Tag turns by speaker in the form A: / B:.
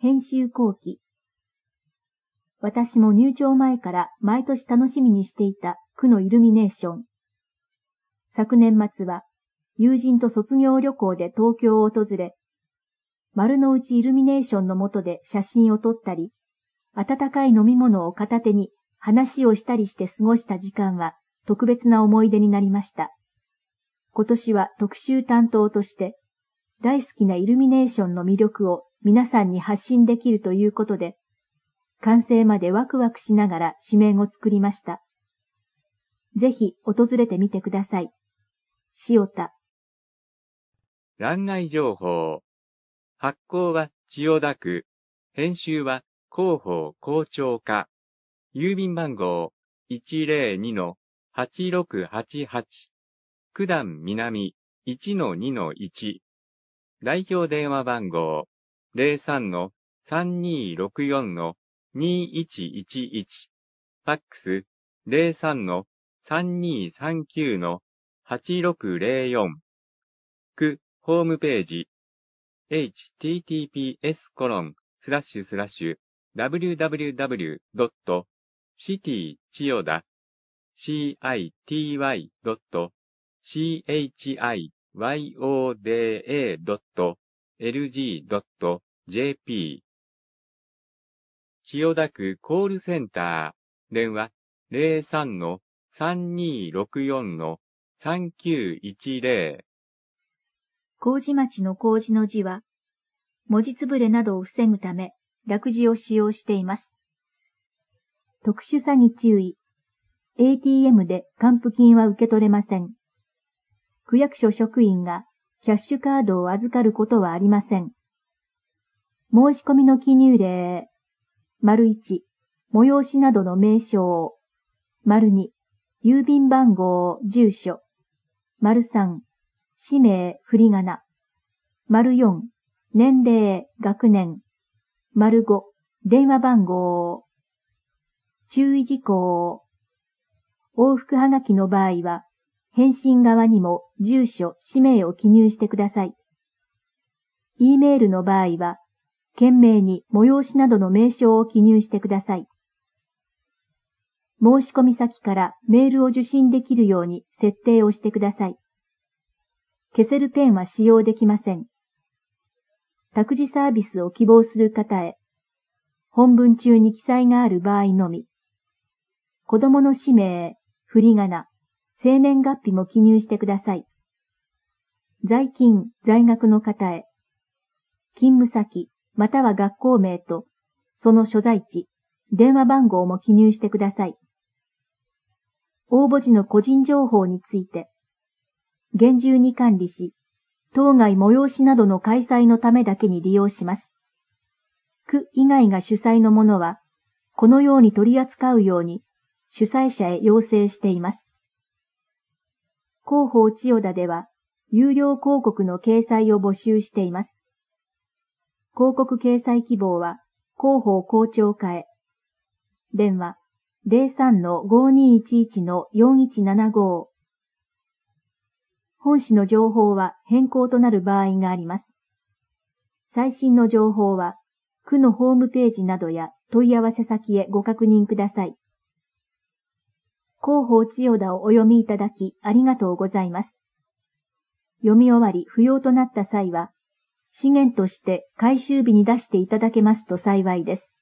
A: 編集後期。私も入庁前から毎年楽しみにしていた区のイルミネーション。昨年末は友人と卒業旅行で東京を訪れ、丸の内イルミネーションの下で写真を撮ったり、温かい飲み物を片手に話をしたりして過ごした時間は特別な思い出になりました。今年は特集担当として大好きなイルミネーションの魅力を皆さんに発信できるということで、完成までワクワクしながら紙面を作りました。ぜひ訪れてみてください。塩田。
B: 欄外情報。発行は千代田区。編集は広報校長課。郵便番号 102-8688。九段南 1-2-1。代表電話番号 03-3264-2111。ファックス 03-3239-8604。区ホームページ https://www.citychiyoda.lg.jp 千代田区コールセンター電話 03-3264-3910。
A: 麹町の麹の字は、文字つぶれなどを防ぐため、略字を使用しています。特殊詐欺注意。ATM で還付金は受け取れません。区役所職員がキャッシュカードを預かることはありません。申し込みの記入例。1、催しなどの名称。2、郵便番号、住所。3、氏名、振り仮名。4、年齢、学年。5、電話番号。注意事項。往復はがきの場合は、返信側にも住所、氏名を記入してください。E メールの場合は、件名に催しなどの名称を記入してください。申し込み先からメールを受信できるように設定をしてください。消せるペンは使用できません。託児サービスを希望する方へ、本文中に記載がある場合のみ、子供の氏名、振り仮名、生年月日も記入してください。在勤、在学の方へ、勤務先、または学校名と、その所在地、電話番号も記入してください。応募時の個人情報について、厳重に管理し、当該催しなどの開催のためだけに利用します。区以外が主催のものは、このように取り扱うように、主催者へ要請しています。広報千代田では、有料広告の掲載を募集しています。広告掲載希望は、広報校長課へ。電話、03-5211-4175。本誌の情報は変更となる場合があります。最新の情報は、区のホームページなどや問い合わせ先へご確認ください。広報千代田をお読みいただきありがとうございます。読み終わり不要となった際は、資源として回収日に出していただけますと幸いです。